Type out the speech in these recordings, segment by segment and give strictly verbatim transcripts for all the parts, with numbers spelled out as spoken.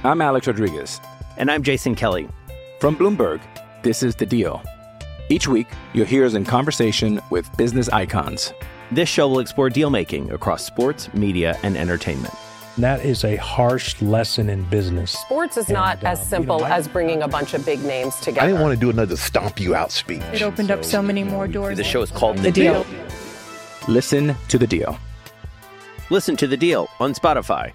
I'm Alex Rodriguez. And I'm Jason Kelly. From Bloomberg, this is The Deal. Each week, you'll hear us in conversation with business icons. This show will explore deal-making across sports, media, and entertainment. That is a harsh lesson in business. Sports is not and, uh, as simple you know, I, as bringing a bunch of big names together. I didn't want to do another stomp you out speech. It opened so, up so many more doors. The show is called The, the deal. deal. Listen to The Deal. Listen to The Deal on Spotify.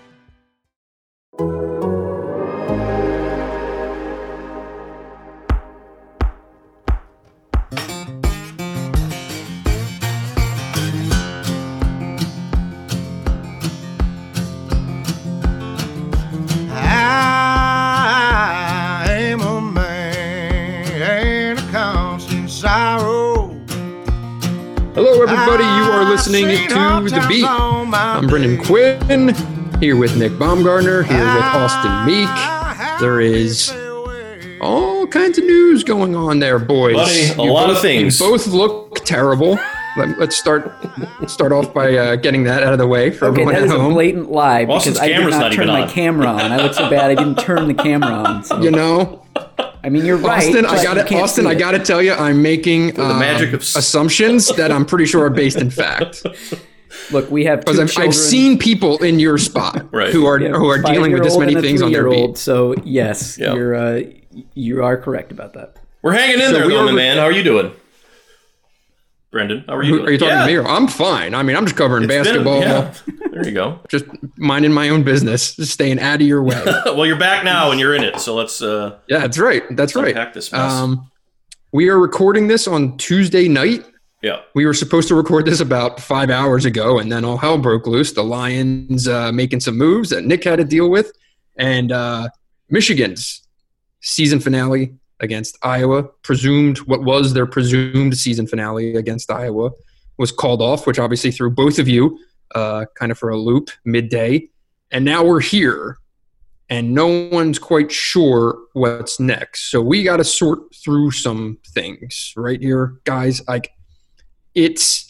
Hello, everybody. You are listening to The Beat. I'm Brendan Quinn, here with Nick Baumgartner, here with Austin Meek. There is all kinds of news going on there, boys. Buddy, a you lot both, of things. You both look terrible. Let, let's start start off by uh, getting that out of the way for okay, everyone that at is home. a blatant lie because Austin's I did not, not turn my on. camera on. I look so bad I didn't turn the camera on. So. You know, I mean, you're right. Austin, I got Austin, I got to tell you, I'm making uh, the magic of assumptions that I'm pretty sure are based in fact. Look, we have two because I've, children. I've seen people in your spot right. who are yeah, who are dealing with this many things on their beat. So yes, yep. you're uh, you are correct about that. We're hanging in so there, though, are, my man. How are you doing? Brendan, how are you who, doing? Are you talking yeah. to me? Or, I'm fine. I mean, I'm just covering it's basketball. Been, yeah. There you go. Just minding my own business, just staying out of your way. Well, you're back now and you're in it, so let's. Uh, yeah, that's right. That's right. Unpack this mess. Um, we are recording this on Tuesday night. Yeah. We were supposed to record this about five hours ago, and then all hell broke loose. The Lions uh, making some moves that Nick had to deal with, and uh, Michigan's season finale against Iowa, presumed what was their presumed season finale against Iowa, was called off, which obviously threw both of you uh, kind of for a loop midday. And now we're here, and no one's quite sure what's next. So we got to sort through some things right here, guys. Like it's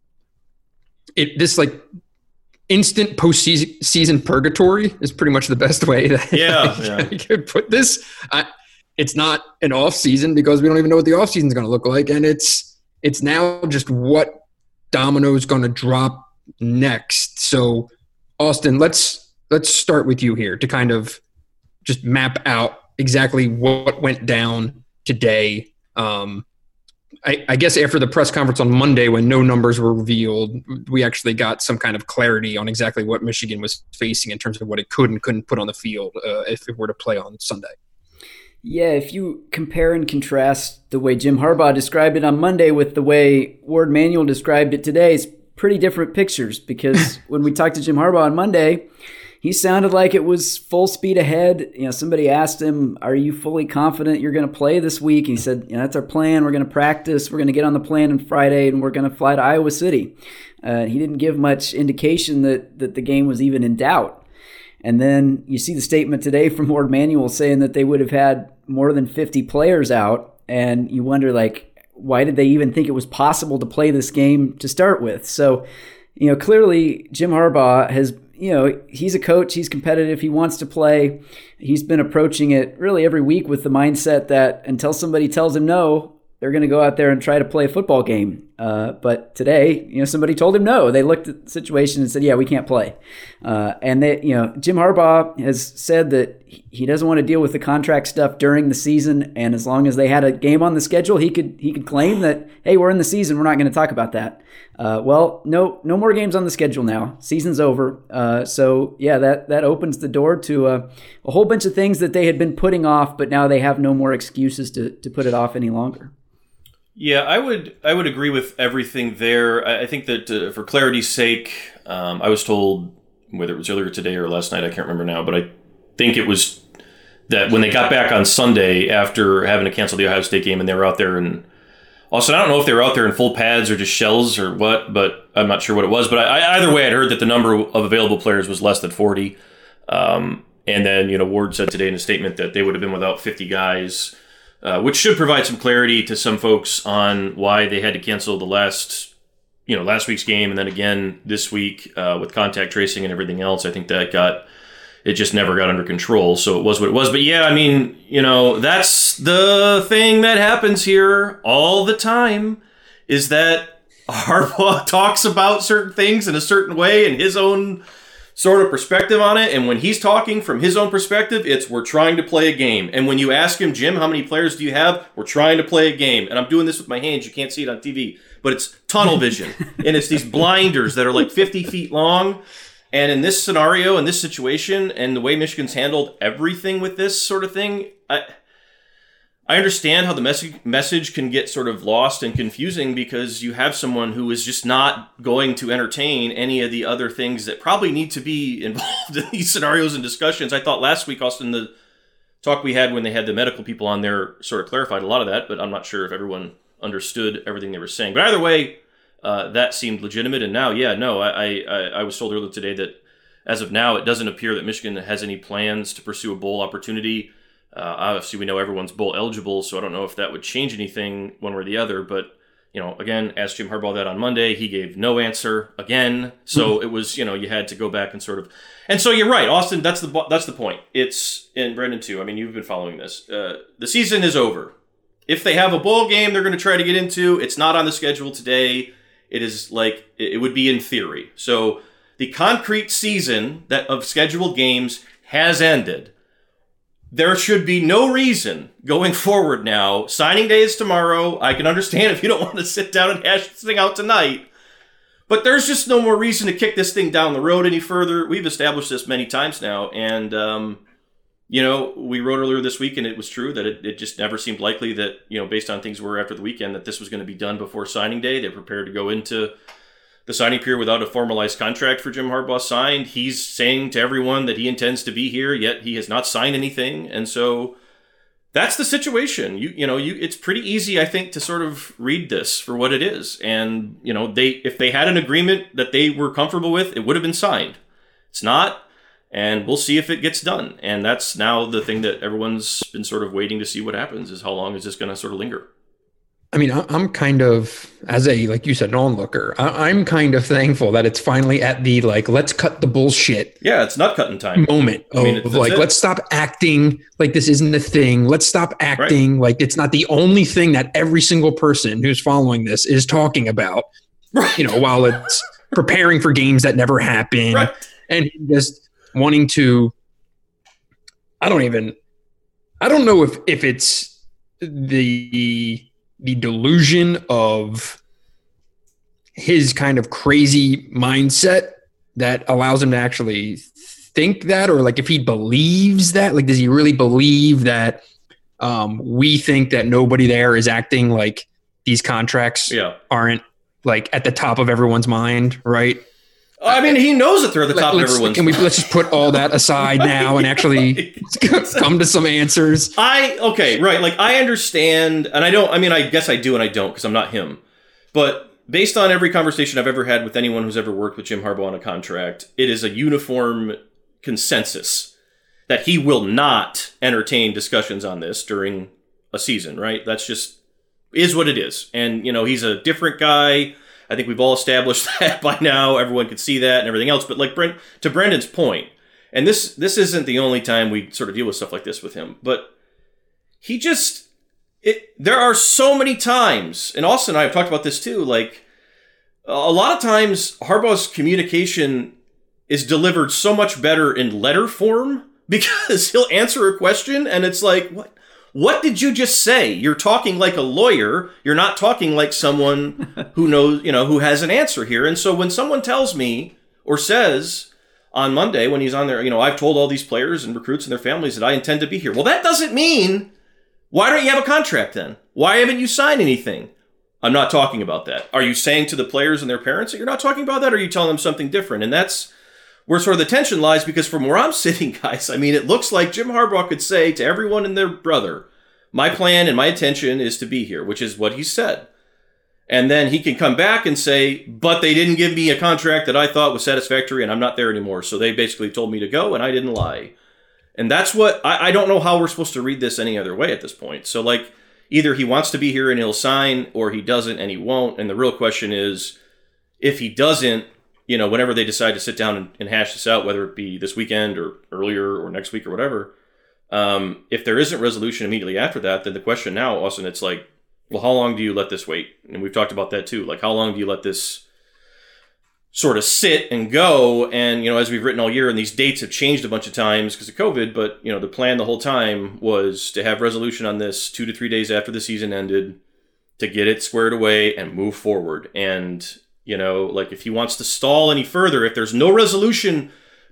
it this like instant postseason season purgatory is pretty much the best way that yeah, I, yeah. I could put this. I, it's not an off season because we don't even know what the off season is going to look like, and it's it's now just what domino's going to drop next. So, Austin, let's let's start with you here to kind of just map out exactly what went down today. Um, I, I guess after the press conference on Monday, when no numbers were revealed, we actually got some kind of clarity on exactly what Michigan was facing in terms of what it could and couldn't put on the field uh, if it were to play on Sunday. Yeah, if you compare and contrast the way Jim Harbaugh described it on Monday with the way Warde Manuel described it today, it's pretty different pictures because when we talked to Jim Harbaugh on Monday, he sounded like it was full speed ahead. You know, somebody asked him, are you fully confident you're going to play this week? And he said, you know, that's our plan. We're going to practice. We're going to get on the plane on Friday, and we're going to fly to Iowa City. Uh, he didn't give much indication that, that the game was even in doubt. And then you see the statement today from Warde Manuel saying that they would have had more than fifty players out. And you wonder, like, why did they even think it was possible to play this game to start with? So, you know, clearly Jim Harbaugh has, you know, he's a coach. He's competitive. He wants to play. He's been approaching it really every week with the mindset that until somebody tells him no, they're going to go out there and try to play a football game. Uh, but today, you know, somebody told him no. They looked at the situation and said, yeah, we can't play. Uh, and they, you know, Jim Harbaugh has said that he doesn't want to deal with the contract stuff during the season. And as long as they had a game on the schedule, he could he could claim that, hey, we're in the season. We're not going to talk about that. Uh, well, no, no more games on the schedule now. Season's over. Uh, so yeah, that that opens the door to a, a whole bunch of things that they had been putting off, but now they have no more excuses to to put it off any longer. Yeah, I would I would agree with everything there. I, I think that uh, for clarity's sake, um, I was told, whether it was earlier today or last night, I can't remember now, but I think it was that when they got back on Sunday after having to cancel the Ohio State game and they were out there and also, I don't know if they were out there in full pads or just shells or what, but I'm not sure what it was. But I, either way, I'd heard that the number of available players was less than forty. Um, and then, you know, Warde said today in a statement that they would have been without fifty guys, uh, which should provide some clarity to some folks on why they had to cancel the last, you know, last week's game and then again this week uh, with contact tracing and everything else. I think that got it just never got under control. So it was what it was. But yeah, I mean, you know, that's the thing that happens here all the time, is that Harbaugh talks about certain things in a certain way and his own sort of perspective on it. And when he's talking from his own perspective, it's we're trying to play a game. And when you ask him, Jim, how many players do you have? We're trying to play a game. And I'm doing this with my hands. You can't see it on T V, but it's tunnel vision. And it's these blinders that are like fifty feet long. And in this scenario, in this situation, and the way Michigan's handled everything with this sort of thing, I I understand how the message message can get sort of lost and confusing, because you have someone who is just not going to entertain any of the other things that probably need to be involved in these scenarios and discussions. I thought last week, Austin, the talk we had when they had the medical people on there sort of clarified a lot of that, but I'm not sure if everyone understood everything they were saying. But either way, uh, that seemed legitimate. And now, yeah, no, I, I, I was told earlier today that as of now, it doesn't appear that Michigan has any plans to pursue a bowl opportunity. Uh, obviously, we know everyone's bowl eligible, so I don't know if that would change anything one way or the other. But, you know, again, asked Jim Harbaugh that on Monday. He gave no answer again. So it was, you know, you had to go back and sort of. And so you're right, Austin. That's the that's the point. It's, and Brendan too. I mean, you've been following this. Uh, the season is over. If they have a bowl game, they're going to try to get into. It's not on the schedule today. It is like it would be in theory. So the concrete season that of scheduled games has ended. There should be no reason going forward now. Signing day is tomorrow. I can understand if you don't want to sit down and hash this thing out tonight. But there's just no more reason to kick this thing down the road any further. We've established this many times now. And, um, you know, we wrote earlier this week, and it was true that it, it just never seemed likely that, you know, based on things were after the weekend, that this was going to be done before signing day. They're prepared to go into the signing period without a formalized contract for Jim Harbaugh signed. He's saying to everyone that he intends to be here, yet he has not signed anything. And so that's the situation. You you know, you it's pretty easy, I think, to sort of read this for what it is. And, you know, they if they had an agreement that they were comfortable with, it would have been signed. It's not, and we'll see if it gets done. And that's now the thing that everyone's been sort of waiting to see what happens, is how long is this going to sort of linger? I mean, I'm kind of, as a, like you said, an onlooker, I'm kind of thankful that it's finally at the, like, let's cut the bullshit. Yeah, it's not cutting time. Moment of, I mean, of like, it. Let's stop acting like this isn't a thing. Let's stop acting right. like it's not the only thing that every single person who's following this is talking about, right. you know, while it's preparing for games that never happen. Right. And just wanting to, I don't even, I don't know if, if it's the... the delusion of his kind of crazy mindset that allows him to actually think that, or like if he believes that, like, does he really believe that um, we think that nobody there is acting like these contracts yeah. aren't like at the top of everyone's mind, right? I mean, he knows that they're at the top let's, of everyone's can we, let's just put all that aside now and actually come to some answers. I, okay, right. Like, I understand, and I don't, I mean, I guess I do and I don't because I'm not him. But based on every conversation I've ever had with anyone who's ever worked with Jim Harbaugh on a contract, it is a uniform consensus that he will not entertain discussions on this during a season, right? That's just, is what it is. And, you know, he's a different guy. I think we've all established that by now. Everyone can see that and everything else. But like Brent, to Brendan's point, and this this isn't the only time we sort of deal with stuff like this with him, but he just, it. there are so many times, and Austin and I have talked about this too, like a lot of times Harbaugh's communication is delivered so much better in letter form, because he'll answer a question and it's like, what? What did you just say? You're talking like a lawyer. You're not talking like someone who knows, you know, who has an answer here. And so when someone tells me or says on Monday when he's on there, you know, I've told all these players and recruits and their families that I intend to be here. Well, that doesn't mean, why don't you have a contract then? Why haven't you signed anything? I'm not talking about that. Are you saying to the players and their parents that you're not talking about that? Or are you telling them something different? And that's where sort of the tension lies, because from where I'm sitting, guys, I mean, it looks like Jim Harbaugh could say to everyone and their brother, my plan and my intention is to be here, which is what he said. And then he can come back and say, but they didn't give me a contract that I thought was satisfactory and I'm not there anymore. So they basically told me to go and I didn't lie. And that's what, I, I don't know how we're supposed to read this any other way at this point. So like, either he wants to be here and he'll sign, or he doesn't and he won't. And the real question is, if he doesn't, you know, whenever they decide to sit down and, and hash this out, whether it be this weekend or earlier or next week or whatever, um, if there isn't resolution immediately after that, then the question now, Austin, it's like, well, how long do you let this wait? And we've talked about that too. Like, how long do you let this sort of sit and go? And, you know, as we've written all year, and these dates have changed a bunch of times because of COVID, but, you know, the plan the whole time was to have resolution on this two to three days after the season ended, to get it squared away and move forward. And, you know, like if he wants to stall any further, if there's no resolution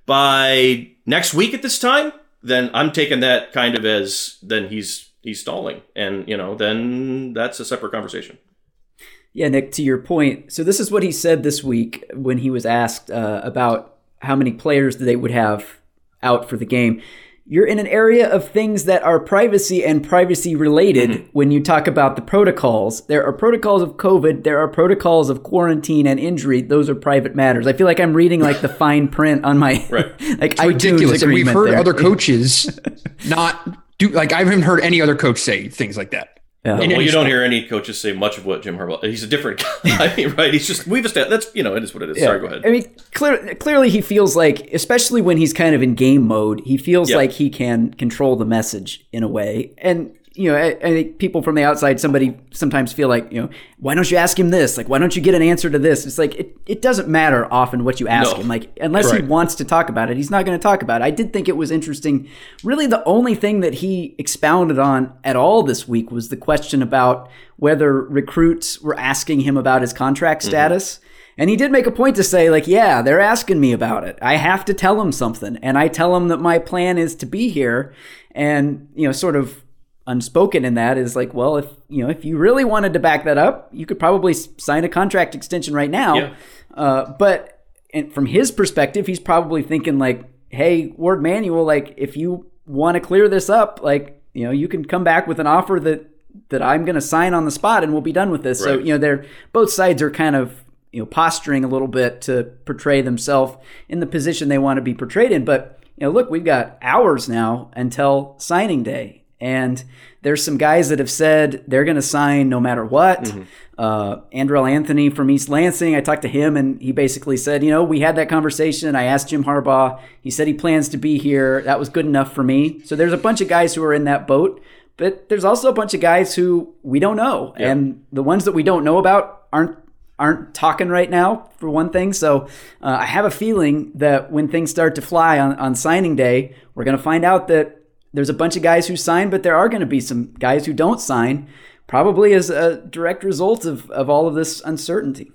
by next week at this time, then I'm taking that kind of as then he's he's stalling. And, you know, then that's a separate conversation. Yeah, Nick, to your point. So this is what he said this week when he was asked uh, about how many players they would have out for the game. You're in an area of things that are privacy and privacy related mm-hmm. when you talk about the protocols. There are protocols of COVID. There are protocols of quarantine and injury. Those are private matters. I feel like I'm reading like the fine print on my right. like it's ridiculous. And we've heard there. other coaches not do like I haven't heard any other coach say things like that. Yeah. Well, you don't hear any coaches say much of what Jim Harbaugh. He's a different guy, I mean, right? He's just we've established that's you know it is what it is. Yeah. Sorry, go ahead. I mean, clear, clearly he feels like, especially when he's kind of in game mode, he feels yep. like he can control the message in a way. And you know, I, I think people from the outside, somebody sometimes feel like, you know, why don't you ask him this? Like, why don't you get an answer to this? It's like it, it doesn't matter often what you ask no. him. Like, unless right. he wants to talk about it, he's not going to talk about it. I did think it was interesting. Really, the only thing that he expounded on at all this week was the question about whether recruits were asking him about his contract status. Mm-hmm. And he did make a point to say, like, yeah, they're asking me about it. I have to tell them something. And I tell them that my plan is to be here. And, you know, sort of unspoken in that is like, well, if you know, if you really wanted to back that up, you could probably sign a contract extension right now. Yeah. Uh, but and from his perspective, he's probably thinking like, hey, Warde Manuel, like if you want to clear this up, like, you know, you can come back with an offer that that I'm going to sign on the spot and we'll be done with this. Right. So, you know, they're both sides are kind of, you know, posturing a little bit to portray themselves in the position they want to be portrayed in. But, you know, look, we've got hours now until signing day. And there's some guys that have said they're going to sign no matter what. Mm-hmm. Uh, Andrell Anthony from East Lansing, I talked to him and he basically said, you know, we had that conversation. I asked Jim Harbaugh. He said he plans to be here. That was good enough for me. So there's a bunch of guys who are in that boat. But there's also a bunch of guys who we don't know. Yeah. And the ones that we don't know about aren't aren't talking right now, for one thing. So uh, I have a feeling that when things start to fly on, on signing day, we're going to find out that there's a bunch of guys who sign, but there are going to be some guys who don't sign, probably as a direct result of, of all of this uncertainty.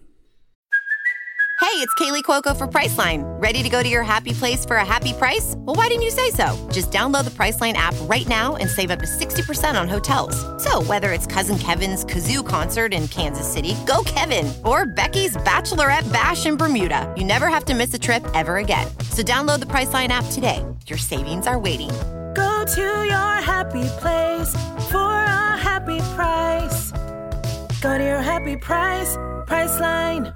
Hey, it's Kaylee Cuoco for Priceline. Ready to go to your happy place for a happy price? Well, why didn't you say so? Just download the Priceline app right now and save up to sixty percent on hotels. So whether it's Cousin Kevin's Kazoo Concert in Kansas City, go Kevin, or Becky's Bachelorette Bash in Bermuda, you never have to miss a trip ever again. So download the Priceline app today. Your savings are waiting. Go to your happy place for a happy price. Go to your happy price, Priceline.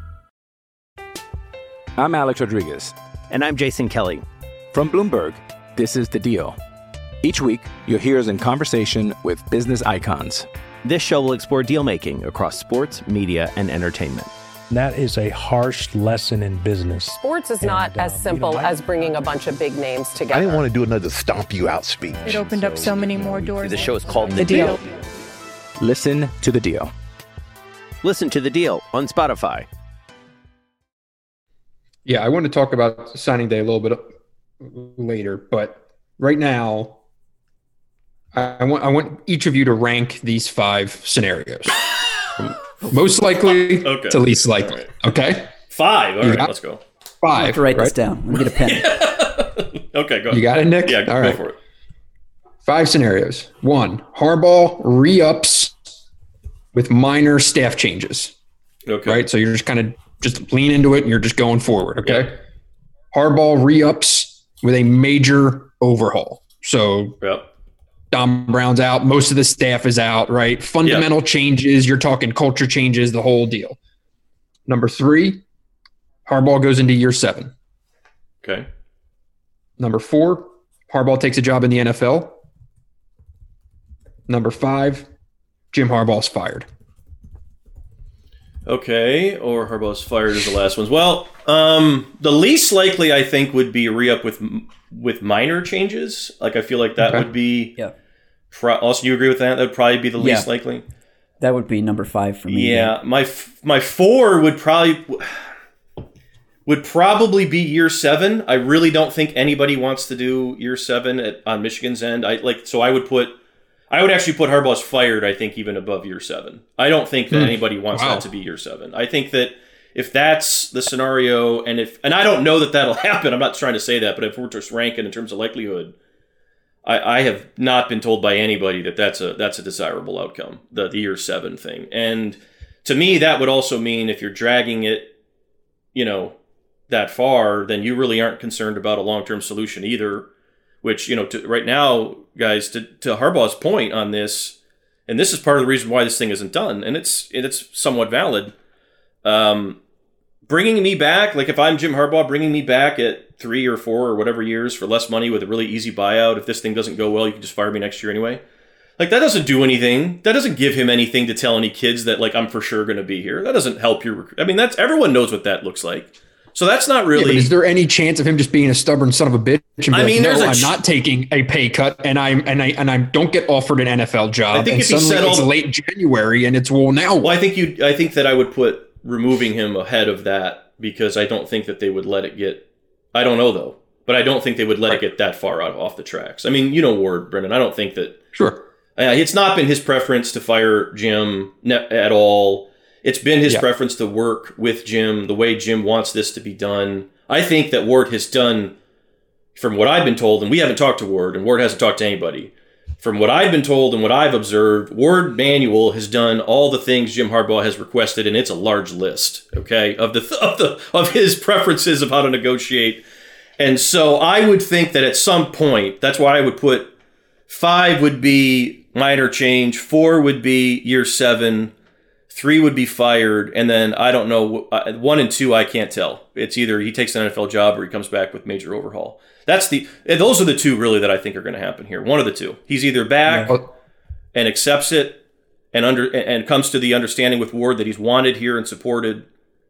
I'm Alex Rodriguez. And I'm Jason Kelly. From Bloomberg, this is The Deal. Each week, you'll hear us in conversation with business icons. This show will explore deal-making across sports, media, and entertainment. That is a harsh lesson in business. Sports is not and, as simple uh, you know, I, as bringing a bunch of big names together. I didn't want to do another stomp you out speech. It opened so, up so many more doors. The show is called The, the deal. deal. Listen to The Deal. Listen to The Deal on Spotify. Yeah, I want to talk about signing day a little bit later, but right now, I want I want each of you to rank these five scenarios. Most likely okay. to least likely. Right. Okay? Five. All you right, let's go. Five. I have to write right? this down. Let me get a pen. Okay, go. You got it, Nick? Yeah, go, All right. go for it. Five scenarios. One, Harbaugh re-ups with minor staff changes. Okay. Right? So you're just kind of just lean into it and you're just going forward. Okay. Yep. Harbaugh re-ups with a major overhaul. So yep. Don Brown's out. Most of the staff is out, right? Fundamental yep. changes. You're talking culture changes, the whole deal. Number three, Harbaugh goes into year seven. Okay. Number four, Harbaugh takes a job in the N F L. Number five, Jim Harbaugh's fired. Okay, or Harbaugh's fired is the last ones. Well, um, the least likely I think would be a re-up with with minor changes. Like I feel like that okay. would be. Yeah. Pro- also, you agree with that? That would probably be the least yeah. likely. That would be number five for me. Yeah, yeah. my my four would probably would probably be year seven. I really don't think anybody wants to do year seven at, on Michigan's end. I like so I would put. I would actually put Harbaugh's fired, I think, even above year seven. I don't think that mm. anybody wants wow. that to be year seven. I think that if that's the scenario, and if and I don't know that that'll happen, I'm not trying to say that, but if we're just ranking in terms of likelihood, I, I have not been told by anybody that that's a that's a desirable outcome, the, the year seven thing. And to me, that would also mean if you're dragging it, you know, that far, then you really aren't concerned about a long-term solution either. Which, you know, to, right now, guys, to, to Harbaugh's point on this, and this is part of the reason why this thing isn't done, and it's it's somewhat valid. Um, bringing me back, like if I'm Jim Harbaugh, bringing me back at three or four or whatever years for less money with a really easy buyout. If this thing doesn't go well, you can just fire me next year anyway. Like that doesn't do anything. That doesn't give him anything to tell any kids that like I'm for sure going to be here. That doesn't help your. Rec- I mean, that's everyone knows what that looks like. So that's not really. Yeah, but is there any chance of him just being a stubborn son of a bitch? And be I mean, like, no, a I'm ch- not taking a pay cut, and I'm and I and I don't get offered an N F L job. I think and if he suddenly said all it's the- late January, and it's well now. Well, I think you. I think that I would put removing him ahead of that because I don't think that they would let it get. I don't know though, but I don't think they would let right. it get that far out off the tracks. I mean, you know, Ward, Brendan. I don't think that. Sure. Uh, it's not been his preference to fire Jim ne- at all. It's been his yeah. preference to work with Jim the way Jim wants this to be done. I think that Ward has done, from what I've been told, and we haven't talked to Ward, and Ward hasn't talked to anybody. From what I've been told and what I've observed, Ward Manuel has done all the things Jim Harbaugh has requested, and it's a large list, okay, of the of the of his preferences of how to negotiate. And so I would think that at some point, that's why I would put five would be minor change, four would be year seven. Three would be fired, and then I don't know. Uh, one and two, I can't tell. It's either he takes an N F L job or he comes back with major overhaul. That's the. Those are the two really that I think are going to happen here. One of the two. He's either back yeah. and accepts it and under and comes to the understanding with Ward that he's wanted here and supported,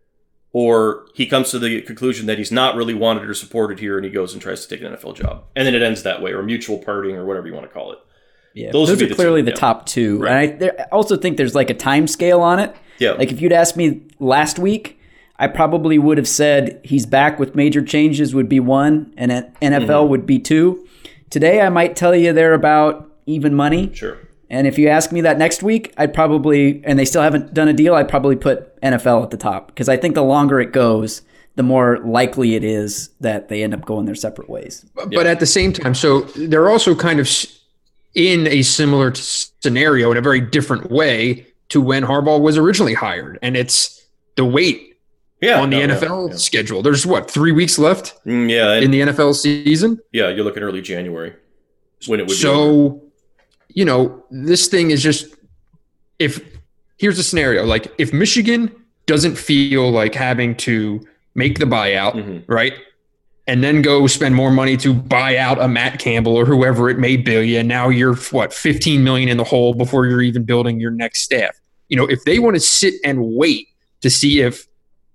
or he comes to the conclusion that he's not really wanted or supported here, and he goes and tries to take an N F L job, and then it ends that way, or mutual parting, or whatever you want to call it. Yeah, those, those are the clearly two, the yeah. top two. Right. And I, there, I also think there's like a time scale on it. Yeah. Like if you'd asked me last week, I probably would have said he's back with major changes would be one, and N F L mm-hmm. would be two. Today, I might tell you they're about even money. Sure. And if you ask me that next week, I'd probably, and they still haven't done a deal, I'd probably put N F L at the top. Because I think the longer it goes, the more likely it is that they end up going their separate ways. But yeah. at the same time, so they're also kind of in a similar t- scenario in a very different way to when Harbaugh was originally hired. And it's the wait yeah, on the no, N F L yeah, yeah. schedule. There's what, three weeks left mm, yeah, in the N F L season? Yeah, you're looking early January when it would so, be over. You know, this thing is just, if here's a scenario, like if Michigan doesn't feel like having to make the buyout, mm-hmm. right? And then go spend more money to buy out a Matt Campbell or whoever it may be. And now you're what, fifteen million in the hole before you're even building your next staff. You know, if they want to sit and wait to see if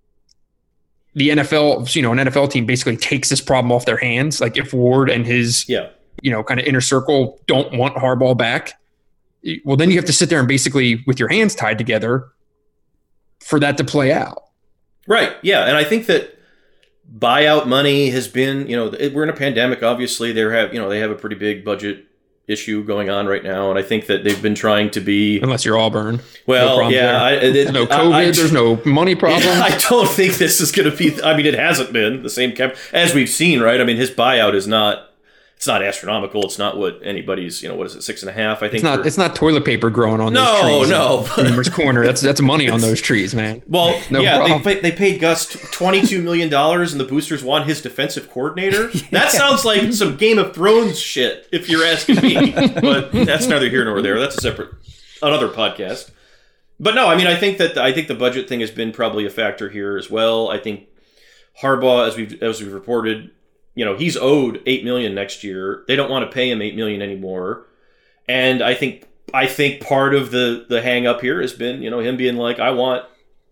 the N F L, you know, an N F L team basically takes this problem off their hands, like if Ward and his, yeah. you know, kind of inner circle don't want Harbaugh back, well, then you have to sit there and basically with your hands tied together for that to play out. Right. Yeah. And I think that buyout money has been, you know, we're in a pandemic. Obviously, they have, you know, they have a pretty big budget issue going on right now, and I think that they've been trying to be. Unless you're Auburn, well, no yeah, I, it, there's no COVID, I, I, there's no money problem. I don't think this is going to be. I mean, it hasn't been the same cap as we've seen, right? I mean, his buyout is not. It's not astronomical. It's not what anybody's, you know, what is it, six and a half? I think it's not. For, it's not toilet paper growing on no, those trees. No, no. Boomer's Corner. That's that's money on those trees, man. Well, no yeah, they, they paid Gus twenty-two million dollars, and the boosters want his defensive coordinator. yeah. That sounds like some Game of Thrones shit, if you're asking me. But that's neither here nor there. That's a separate, another podcast. But no, I mean, I think that I think the budget thing has been probably a factor here as well. I think Harbaugh, as we've as we've reported. You know, he's owed eight million dollars next year. They don't want to pay him eight million dollars anymore. And I think I think part of the the hang up here has been, you know, him being like, I want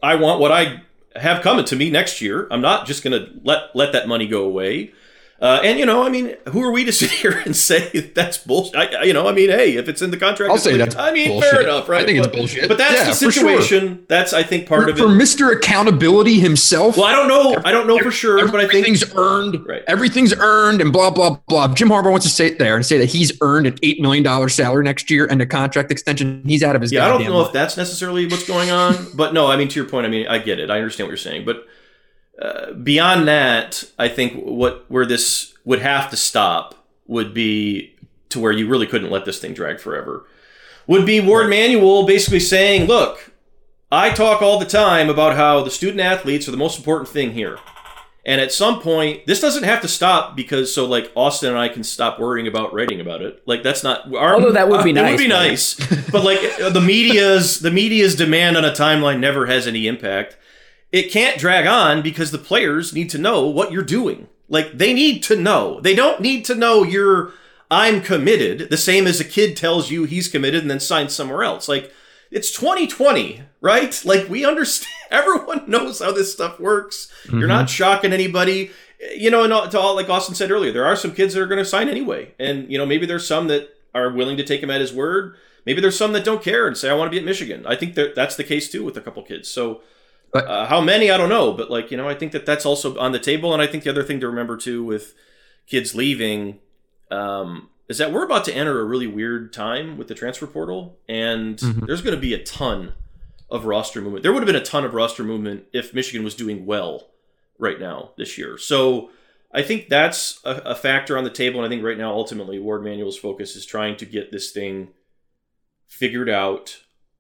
I want what I have coming to me next year. I'm not just going to let let that money go away. Uh, and, you know, I mean, who are we to sit here and say that's bullshit? I, you know, I mean, hey, if it's in the contract, I'll say that's I mean, bullshit. fair enough, right? I think but, it's bullshit. But that's yeah, the situation. Sure. That's, I think, part for, of it. For Mister Accountability himself. Well, I don't know. I don't know for sure, but I think. Everything's earned. Right. Everything's earned and blah, blah, blah. Jim Harbaugh wants to sit there and say that he's earned an eight million dollars salary next year and a contract extension. He's out of his Yeah, I don't know mind. if that's necessarily what's going on. But no, I mean, to your point, I mean, I get it. I understand what you're saying. But uh, beyond that, I think what where this would have to stop would be to where you really couldn't let this thing drag forever. Would be Ward Manuel basically saying, look, I talk all the time about how the student athletes are the most important thing here. And at some point, this doesn't have to stop because so like Austin and I can stop worrying about writing about it. Like that's not our, although that would be uh, nice. It would be right? nice. But like the media's the media's demand on a timeline never has any impact. It can't drag on because the players need to know what you're doing. Like, they need to know. They don't need to know you're, I'm committed, the same as a kid tells you he's committed and then signs somewhere else. Like, it's twenty twenty, right? Like, we understand, everyone knows how this stuff works. Mm-hmm. You're not shocking anybody. You know, and to all, like Austin said earlier, there are some kids that are going to sign anyway. And, you know, maybe there's some that are willing to take him at his word. Maybe there's some that don't care and say, I want to be at Michigan. I think that that's the case, too, with a couple kids. So, Uh, how many, I don't know, but like, you know, I think that that's also on the table. And I think the other thing to remember too with kids leaving um, is that we're about to enter a really weird time with the transfer portal. And mm-hmm. there's going to be a ton of roster movement. There would have been a ton of roster movement if Michigan was doing well right now this year. So I think that's a, a factor on the table. And I think right now, ultimately, Ward Manuel's focus is trying to get this thing figured out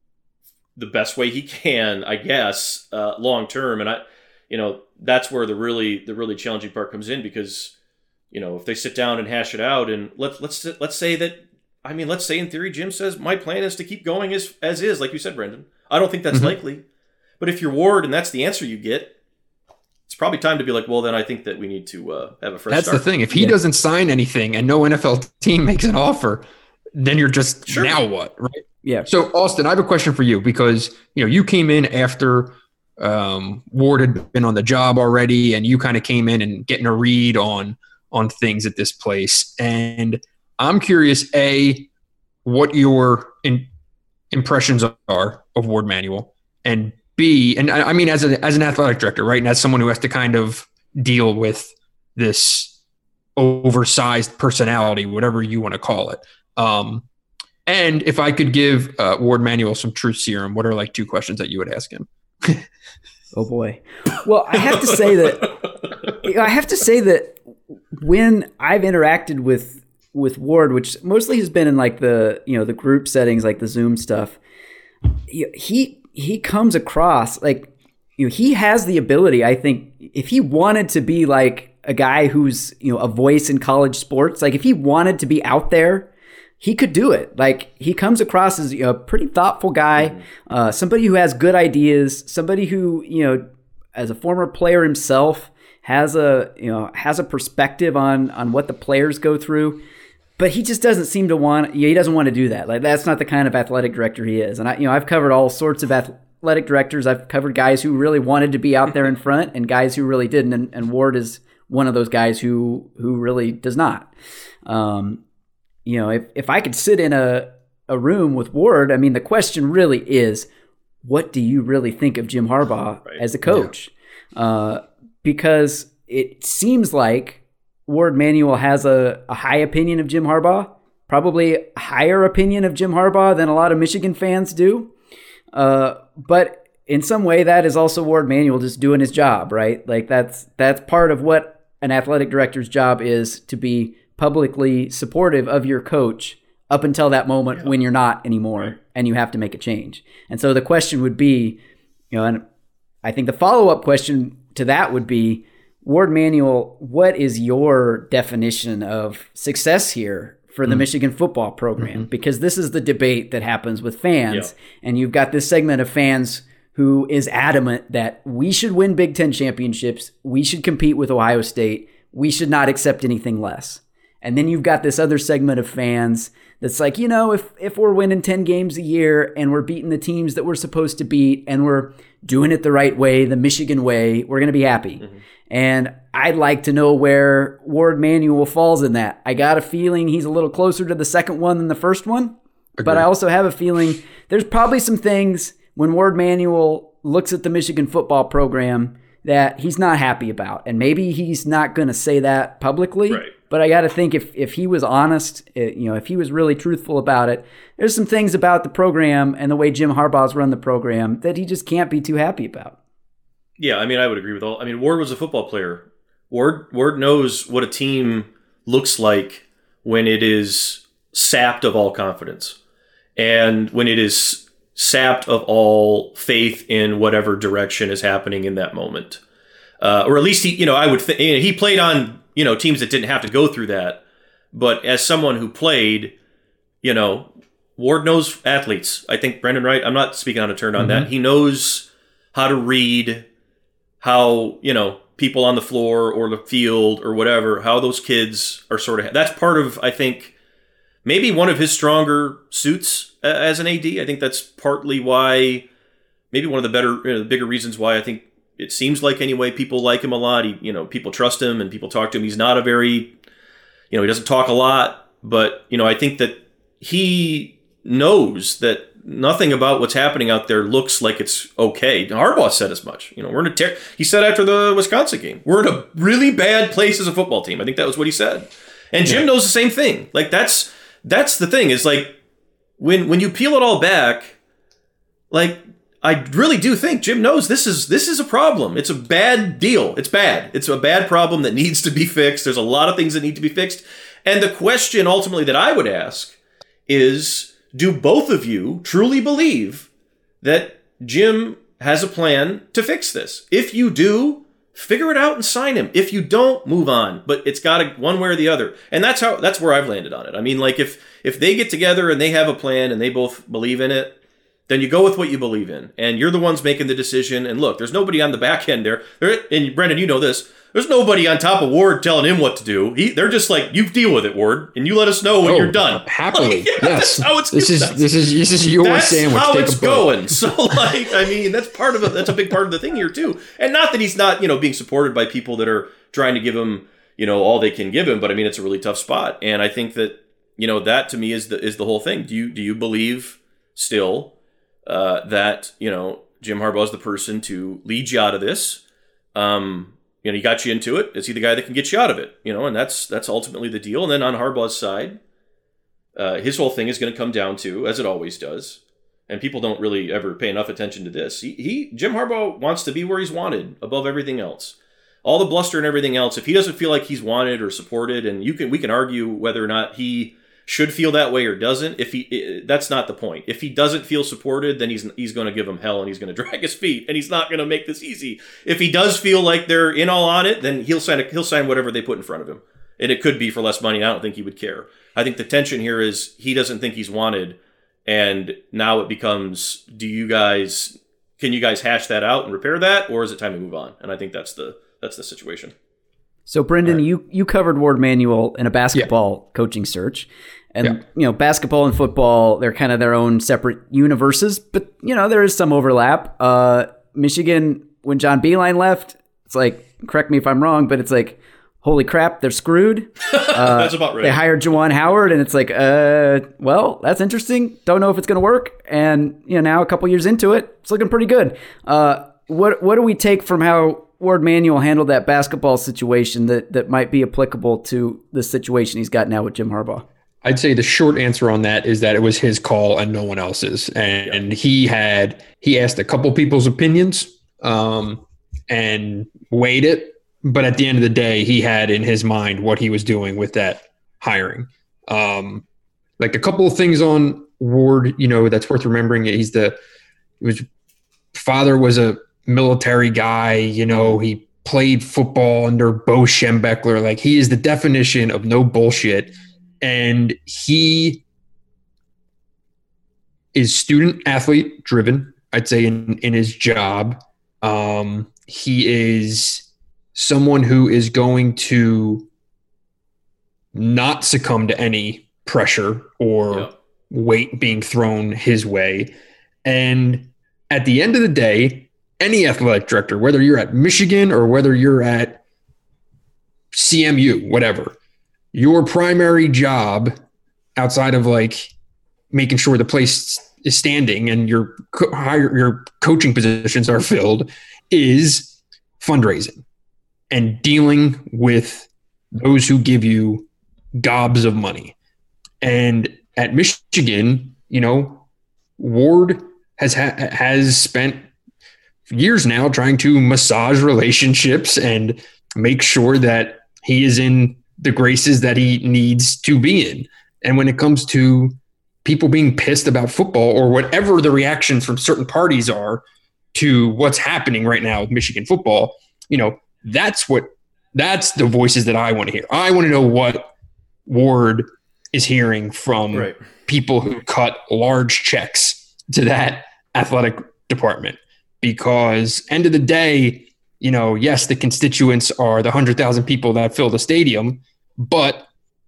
the best way he can, I guess, uh, long term. And I, you know, that's where the really the really challenging part comes in because, you know, if they sit down and hash it out and let's let's let's say that, I mean, let's say in theory, Jim says my plan is to keep going as as is, like you said, Brendan. I don't think that's mm-hmm. likely, but if you're Ward and that's the answer you get, it's probably time to be like, well, then I think that we need to uh, have a fresh That's start. the thing. If he yeah. doesn't sign anything and no N F L team makes an offer, then you're just sure. now what, right? Yeah. So, Austin, I have a question for you because, you know, you came in after um, Ward had been on the job already and you kind of came in and getting a read on on things at this place. And I'm curious, A, what your in, impressions are of Ward Manuel, and B, and I, I mean, as, a, as an athletic director, right, and as someone who has to kind of deal with this oversized personality, whatever you want to call it. Um, And if I could give uh, Ward Manuel some truth serum, what are like two questions that you would ask him? Oh boy. Well, I have to say that I have to say that when I've interacted with with Ward, which mostly has been in like the, you know, the group settings, like the Zoom stuff, he he comes across like, you know, he has the ability, I think, if he wanted to be like a guy who's, you know, a voice in college sports, like if he wanted to be out there, he could do it. Like, he comes across as, you know, a pretty thoughtful guy, mm-hmm. uh, somebody who has good ideas, somebody who, you know, as a former player himself, has a, you know, has a perspective on on what the players go through. But he just doesn't seem to want. He doesn't want to do that. Like, that's not the kind of athletic director he is. And I, you know, I've covered all sorts of athletic directors. I've covered guys who really wanted to be out there in front, and guys who really didn't. And, and Ward is one of those guys who who really does not. Um, You know, if, if I could sit in a, a room with Ward, I mean, the question really is, what do you really think of Jim Harbaugh right. as a coach? Yeah. Uh, because it seems like Ward Manuel has a, a high opinion of Jim Harbaugh, probably a higher opinion of Jim Harbaugh than a lot of Michigan fans do. Uh, but in some way, that is also Ward Manuel just doing his job, right? Like, that's that's part of what an athletic director's job is, to be publicly supportive of your coach up until that moment yeah. when you're not anymore right. and you have to make a change. And so the question would be, you know, and I think the follow-up question to that would be, Ward Manuel, what is your definition of success here for the mm. Michigan football program? Mm-hmm. Because this is the debate that happens with fans. Yeah. And you've got this segment of fans who is adamant that we should win Big Ten championships. We should compete with Ohio State. We should not accept anything less. And then you've got this other segment of fans that's like, you know, if if we're winning ten games a year and we're beating the teams that we're supposed to beat and we're doing it the right way, the Michigan way, we're going to be happy. Mm-hmm. And I'd like to know where Ward Manuel falls in that. I got a feeling he's a little closer to the second one than the first one. Agreed. But I also have a feeling there's probably some things when Ward Manuel looks at the Michigan football program that he's not happy about. And maybe he's not going to say that publicly. Right. But I got to think if, if he was honest, you know, if he was really truthful about it, there's some things about the program and the way Jim Harbaugh's run the program that he just can't be too happy about. Yeah, I mean, I would agree with all. I mean, Ward was a football player. Ward Ward knows what a team looks like when it is sapped of all confidence and when it is sapped of all faith in whatever direction is happening in that moment. Uh, or at least he, you know, I would think you know, he played on, you know, teams that didn't have to go through that. But as someone who played, you know, Ward knows athletes. I think Brendan Wright, I'm not speaking on a turn on mm-hmm. that. He knows how to read how, you know, people on the floor or the field or whatever, how those kids are sort of, that's part of, I think, maybe one of his stronger suits as an A D. I think that's partly why, maybe one of the better, you know, the bigger reasons why I think it seems like anyway, people like him a lot. He, you know, people trust him and people talk to him. He's not a very, you know, he doesn't talk a lot, but, you know, I think that he knows that nothing about what's happening out there looks like it's okay. Harbaugh said as much. You know, we're in a ter- he said after the Wisconsin game, we're in a really bad place as a football team. I think that was what he said. And Jim yeah. knows the same thing. Like that's that's the thing is like when when you peel it all back, like I really do think Jim knows this is this is a problem. It's a bad deal. It's bad. It's a bad problem that needs to be fixed. There's a lot of things that need to be fixed. And the question ultimately that I would ask is, do both of you truly believe that Jim has a plan to fix this? If you do, figure it out and sign him. If you don't, move on. But it's got to one way or the other. And that's how that's where I've landed on it. I mean, like if if they get together and they have a plan and they both believe in it, then you go with what you believe in. And you're the ones making the decision. And look, there's nobody on the back end there. there and Brendan, you know this. There's nobody on top of Ward telling him what to do. He, they're just like, you deal with it, Ward, and you let us know when oh, you're done. Happily, like, yeah, yes. That's how it's this is that's, this is this is your that's sandwich. That's how Take it's a going. So, like, I mean, that's part of it. That's a big part of the thing here too. And not that he's not, you know, being supported by people that are trying to give him, you know, all they can give him. But I mean, it's a really tough spot. And I think that, you know, that to me is the is the whole thing. Do you do you believe still uh, that you know Jim Harbaugh is the person to lead you out of this? Um, You know, he got you into it. Is he the guy that can get you out of it? You know, and that's that's ultimately the deal. And then on Harbaugh's side, uh, his whole thing is going to come down to, as it always does, and people don't really ever pay enough attention to this. He, he Jim Harbaugh wants to be where he's wanted above everything else. All the bluster and everything else. If he doesn't feel like he's wanted or supported, and you can we can argue whether or not he should feel that way or doesn't. If he, that's not the point. If he doesn't feel supported, then he's he's going to give him hell and he's going to drag his feet and he's not going to make this easy. If he does feel like they're in all on it, then he'll sign a, he'll sign whatever they put in front of him, and it could be for less money. I don't think he would care. I think the tension here is he doesn't think he's wanted, and now it becomes: do you guys can you guys hash that out and repair that, or is it time to move on? And I think that's the that's the situation. So, Brendan, right. you, you covered Ward Manuel in a basketball yeah. coaching search. And, yeah. you know, basketball and football, they're kind of their own separate universes. But, you know, there is some overlap. Uh, Michigan, when John Beilein left, it's like, correct me if I'm wrong, but it's like, holy crap, they're screwed. Uh, that's about right. They hired Juwan Howard, and it's like, uh, well, that's interesting. Don't know if it's going to work. And, you know, now a couple years into it, it's looking pretty good. Uh, what what do we take from how Ward Manuel handled that basketball situation that, that might be applicable to the situation he's got now with Jim Harbaugh? I'd say the short answer on that is that it was his call and no one else's. And, yeah. and he had, he asked a couple people's opinions um, and weighed it. But at the end of the day, he had in his mind what he was doing with that hiring. Um, like a couple of things on Ward, you know, that's worth remembering. He's the, he was, father was a military guy, you know, he played football under Bo Schembechler. Like he is the definition of no bullshit. And he is student athlete driven, I'd say, in, in his job. Um, he is someone who is going to not succumb to any pressure or yeah. weight being thrown his way. And at the end of the day, any athletic director, whether you're at Michigan or whether you're at C M U, whatever, your primary job outside of like making sure the place is standing and your co- your coaching positions are filled is fundraising and dealing with those who give you gobs of money. And at Michigan, you know, Ward has ha- has spent years now trying to massage relationships and make sure that he is in the graces that he needs to be in. And when it comes to people being pissed about football or whatever the reactions from certain parties are to what's happening right now with Michigan football, you know, that's what, that's the voices that I want to hear. I want to know what Ward is hearing from right. people who cut large checks to that athletic department, because end of the day, you know, yes, the constituents are the hundred thousand people that fill the stadium, but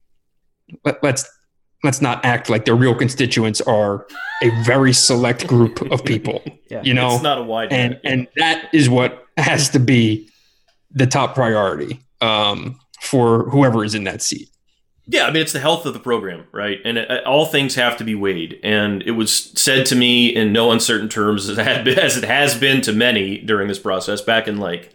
let, let's, let's not act like the real constituents are a very select group of people, yeah, you know, it's not a wide and, net, yeah. and that is what has to be the top priority um, for whoever is in that seat. Yeah. I mean, it's the health of the program, right? And it, all things have to be weighed. And it was said to me in no uncertain terms as it, had been, as it has been to many during this process back in like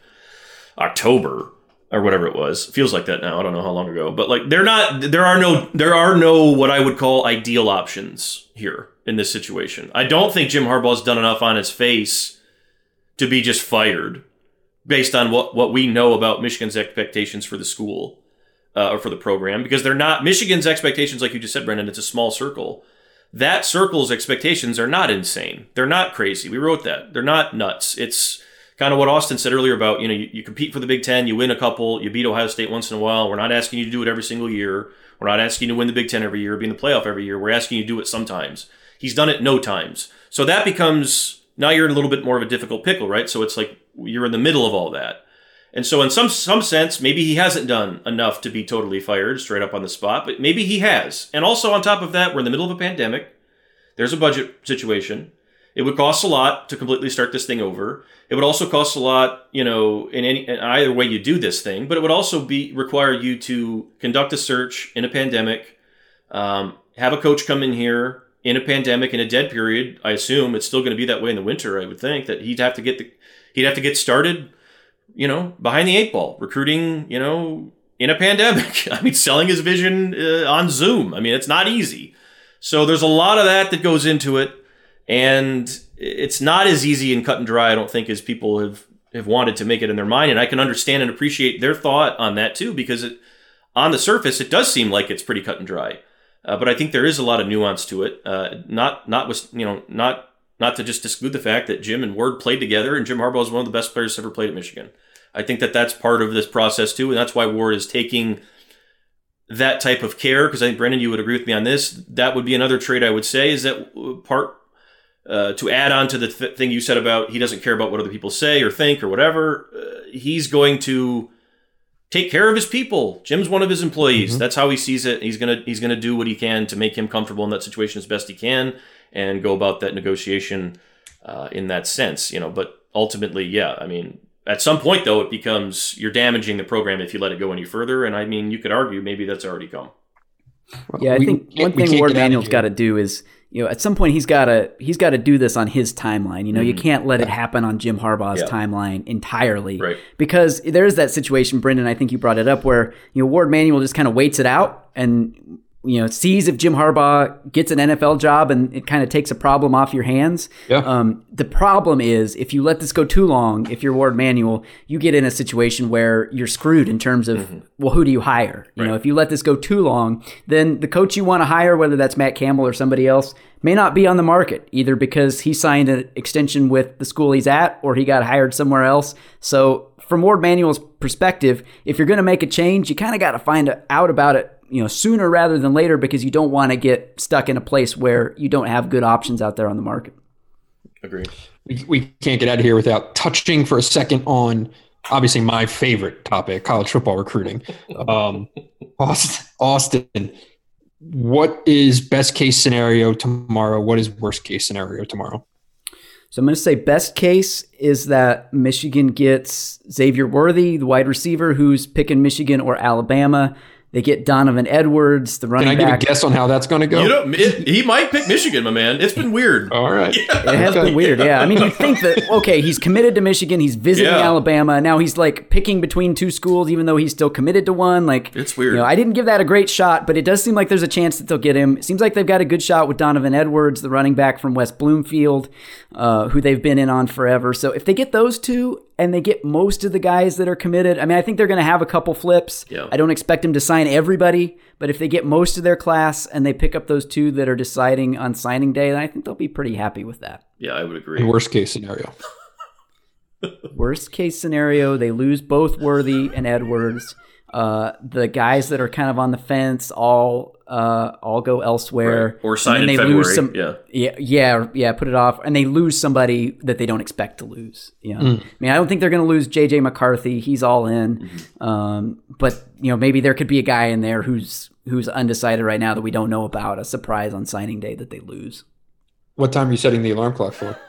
October or whatever it was. It feels like that now. I don't know how long ago, but like they're not, there are no, there are no, what I would call ideal options here in this situation. I don't think Jim Harbaugh's done enough on his face to be just fired based on what, what we know about Michigan's expectations for the school uh, or for the program, because they're not Michigan's expectations. Like you just said, Brendan, it's a small circle. That circle's expectations are not insane. They're not crazy. We wrote that. They're not nuts. It's kind of what Austin said earlier about, you know, you, you compete for the Big Ten, you win a couple, you beat Ohio State once in a while. We're not asking you to do it every single year. We're not asking you to win the Big Ten every year, be in the playoff every year. We're asking you to do it sometimes. He's done it no times. So that becomes, now you're in a little bit more of a difficult pickle, right? So it's like you're in the middle of all that. And so in some some sense, maybe he hasn't done enough to be totally fired straight up on the spot, but maybe he has. And also on top of that, we're in the middle of a pandemic. There's a budget situation. It would cost a lot to completely start this thing over. It would also cost a lot, you know, in any in either way you do this thing, but it would also be require you to conduct a search in a pandemic, um, have a coach come in here in a pandemic in a dead period. I assume it's still going to be that way in the winter. I would think that he'd have to get the he'd have to get started, you know, behind the eight ball, recruiting, you know, in a pandemic. I mean, selling his vision uh, on Zoom. I mean, it's not easy. So there's a lot of that that goes into it. And it's not as easy and cut and dry, I don't think, as people have, have wanted to make it in their mind. And I can understand and appreciate their thought on that, too, because it, on the surface, it does seem like it's pretty cut and dry. Uh, but I think there is a lot of nuance to it. Uh, not not with, you know, not not to just exclude the fact that Jim and Ward played together, and Jim Harbaugh is one of the best players ever played at Michigan. I think that that's part of this process, too. And that's why Ward is taking that type of care, because I think, Brendan, you would agree with me on this. That would be another trait I would say, is that part Uh, to add on to the th- thing you said about he doesn't care about what other people say or think or whatever, uh, he's going to take care of his people. Jim's one of his employees. Mm-hmm. That's how he sees it. He's gonna he's gonna do what he can to make him comfortable in that situation as best he can and go about that negotiation uh, in that sense. You know, but ultimately, yeah, I mean, at some point though, it becomes you're damaging the program if you let it go any further. And I mean, you could argue maybe that's already come. Yeah, I we, think one thing Ward Manuel's got to do is, you know, at some point he's got to he's got to do this on his timeline. You know, mm-hmm. you can't let it happen on Jim Harbaugh's yeah. timeline entirely, right? Because there's that situation, Brendan. I think you brought it up where, you know, Ward Manuel just kind of waits it out and, you know, sees if Jim Harbaugh gets an N F L job and it kind of takes a problem off your hands. Yeah. Um, the problem is if you let this go too long, if you're Ward Manuel, you get in a situation where you're screwed in terms of, mm-hmm. well, who do you hire? You right. know, if you let this go too long, then the coach you want to hire, whether that's Matt Campbell or somebody else, may not be on the market, either because he signed an extension with the school he's at or he got hired somewhere else. So from Ward Manuel's perspective, if you're going to make a change, you kind of got to find out about it, you know, sooner rather than later, because you don't want to get stuck in a place where you don't have good options out there on the market. Agreed. We, we can't get out of here without touching for a second on obviously my favorite topic, college football recruiting. Um, Austin, Austin, what is best case scenario tomorrow? What is worst case scenario tomorrow? So I'm going to say best case is that Michigan gets Xavier Worthy, the wide receiver, who's picking Michigan or Alabama. They get Donovan Edwards, the running back. Can I get back. a guess on how that's going to go? You know, it, he might pick Michigan, my man. It's been weird. All right. Yeah. It has been weird, yeah. I mean, you think that, okay, he's committed to Michigan. He's visiting yeah. Alabama. Now he's, like, picking between two schools, even though he's still committed to one. Like, it's weird. You know, I didn't give that a great shot, but it does seem like there's a chance that they'll get him. It seems like they've got a good shot with Donovan Edwards, the running back from West Bloomfield, uh, who they've been in on forever. So if they get those two, and they get most of the guys that are committed. I mean, I think they're going to have a couple flips. Yeah. I don't expect them to sign everybody, but if they get most of their class and they pick up those two that are deciding on signing day, then I think they'll be pretty happy with that. Yeah, I would agree. And worst case scenario. Worst case scenario, they lose both Worthy and Edwards. Uh, the guys that are kind of on the fence all uh, all go elsewhere, right. or sign and in they February. Lose some, yeah, yeah, yeah, yeah. Put it off, and they lose somebody that they don't expect to lose. You know? mm. I mean, I don't think they're going to lose J J McCarthy. He's all in, mm-hmm. um, but you know, maybe there could be a guy in there who's who's undecided right now that we don't know about. A surprise on signing day that they lose. What time are you setting the alarm clock for?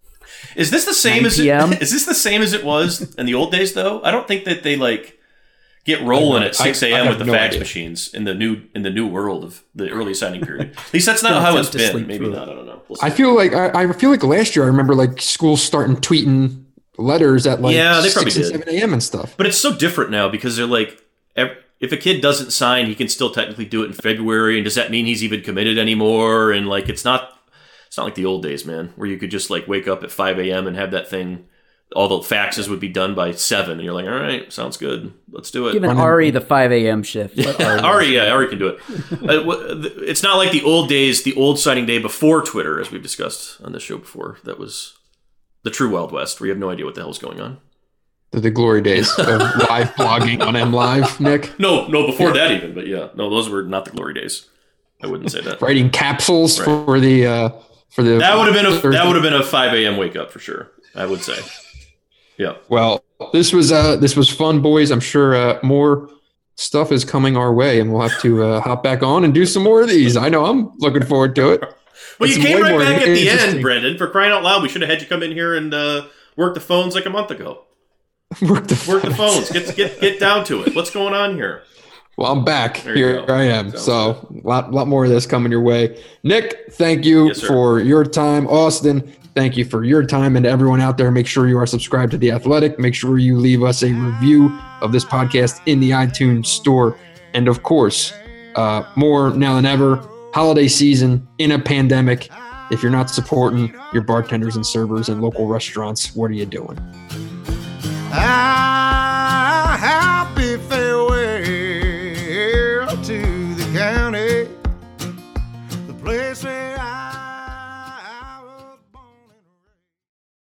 Is this the same as it, is this the same as it was in the old days? Though I don't think that they like. Get rolling at six a.m. with the no fax idea. machines in the new in the new world of the early signing period. At least that's not how it's been. Maybe not. I don't know. We'll I feel like I, I feel like last year I remember like schools starting tweeting letters at like yeah, they probably six did. and seven a.m. and stuff. But it's so different now because they're like, if a kid doesn't sign, he can still technically do it in February. And does that mean he's even committed anymore? And like, it's not it's not like the old days, man, where you could just like wake up at five a.m. and have that thing. All the faxes would be done by seven, and you're like, all right, sounds good. Let's do it. Giving Ari the five a.m. shift. Ari, Ari, yeah, Ari can do it. uh, it's not like the old days, the old signing day before Twitter, as we've discussed on this show before. That was the true Wild West, where you have no idea what the hell's going on. The, the glory days of live blogging on M Live, Nick. No, no, before yeah. that even, but yeah, no, those were not the glory days. I wouldn't say that. Writing capsules right. for the uh, for the that would have been a Thursday. that would have been a five a.m. wake up for sure. I would say. Yeah. Well, this was uh, this was fun, boys. I'm sure uh, more stuff is coming our way, and we'll have to uh, hop back on and do some more of these. I know I'm looking forward to it. Well, it's you came right back at the end, Brendan. For crying out loud, we should have had you come in here and uh, work the phones like a month ago. work the work the phones. Get get get down to it. What's going on here? Well, I'm back. Here I am. Sounds so a lot, lot more of this coming your way. Nick, thank you yes, for your time. Austin, thank you for your time. And to everyone out there, make sure you are subscribed to The Athletic. Make sure you leave us a review of this podcast in the iTunes store. And of course, uh, more now than ever, holiday season in a pandemic. If you're not supporting your bartenders and servers in local restaurants, what are you doing? Ah, happy farewell to the county, the place where